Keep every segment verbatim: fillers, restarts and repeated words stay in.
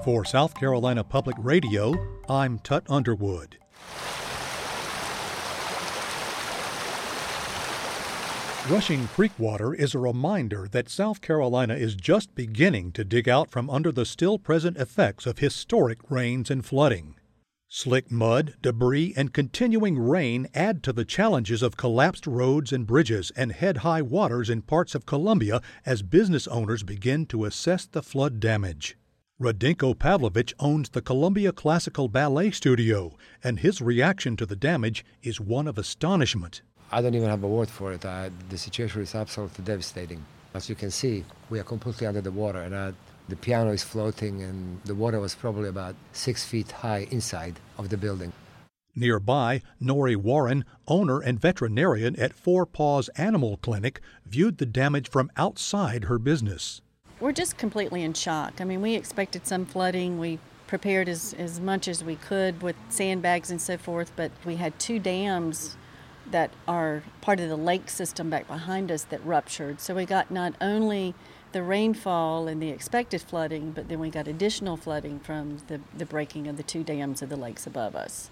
For South Carolina Public Radio, I'm Tut Underwood. Rushing creek water is a reminder that South Carolina is just beginning to dig out from under the still present effects of historic rains and flooding. Slick mud, debris, and continuing rain add to the challenges of collapsed roads and bridges and head-high waters in parts of Columbia as business owners begin to assess the flood damage. Radenko Pavlovich owns the Columbia Classical Ballet Studio, and his reaction to the damage is one of astonishment. I don't even have a word for it. Uh, the situation is absolutely devastating. As you can see, we are completely under the water, and uh, the piano is floating, and the water was probably about six feet high inside of the building. Nearby, Nori Warren, owner and veterinarian at Four Paws Animal Clinic, viewed the damage from outside her business. We're just completely in shock. I mean, we expected some flooding. We prepared as, as much as we could with sandbags and so forth, but we had two dams that are part of the lake system back behind us that ruptured. So we got not only the rainfall and the expected flooding, but then we got additional flooding from the, the breaking of the two dams of the lakes above us.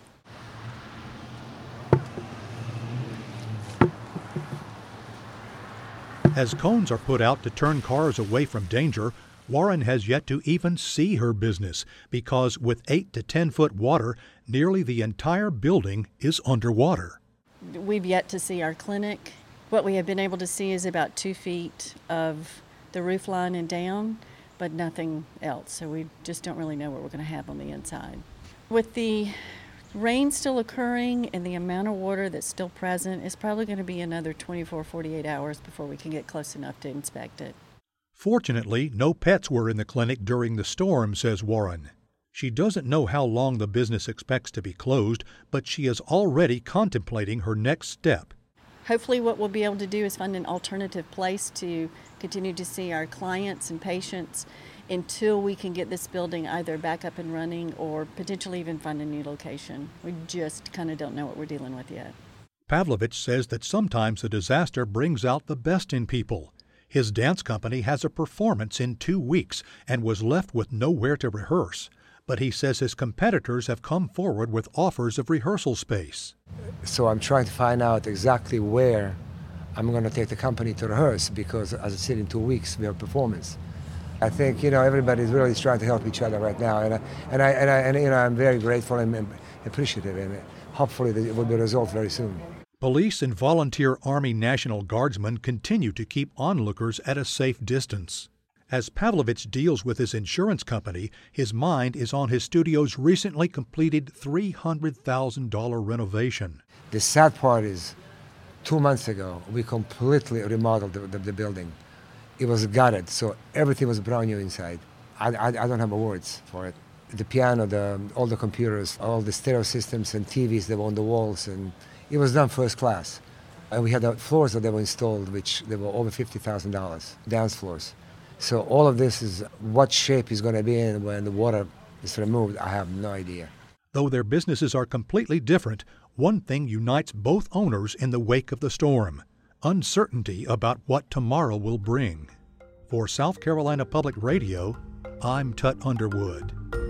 As cones are put out to turn cars away from danger, Warren has yet to even see her business because with eight to ten foot water, nearly the entire building is underwater. We've yet to see our clinic. What we have been able to see is about two feet of the roof line and down, but nothing else. So we just don't really know what we're going to have on the inside. With the rain still occurring and the amount of water that's still present, it's probably going to be another twenty-four, forty-eight hours before we can get close enough to inspect it. Fortunately, no pets were in the clinic during the storm, says Warren. She doesn't know how long the business expects to be closed, but she is already contemplating her next step. Hopefully what we'll be able to do is find an alternative place to continue to see our clients and patients until we can get this building either back up and running or potentially even find a new location. We just kind of don't know what we're dealing with yet. Pavlovich says that sometimes a disaster brings out the best in people. His dance company has a performance in two weeks and was left with nowhere to rehearse. But he says his competitors have come forward with offers of rehearsal space. So I'm trying to find out exactly where I'm going to take the company to rehearse because, as I said, in two weeks we have a performance. I think, you know, everybody's really trying to help each other right now, and I, and I, and, I, and you know, I'm very grateful and appreciative, and hopefully it will be resolved very soon. Police and volunteer Army National Guardsmen continue to keep onlookers at a safe distance. As Pavlovich deals with his insurance company, his mind is on his studio's recently completed three hundred thousand dollars renovation. The sad part is, two months ago, we completely remodeled the, the, the building. It was gutted, so everything was brand new inside. I, I, I don't have words for it. The piano, the, all the computers, all the stereo systems and T Vs that were on the walls, and it was done first class. And we had the floors that they were installed, which they were over fifty thousand dollars, dance floors. So all of this is what shape is going to be in when the water is removed, I have no idea. Though their businesses are completely different, one thing unites both owners in the wake of the storm: uncertainty about what tomorrow will bring. For South Carolina Public Radio, I'm Tut Underwood.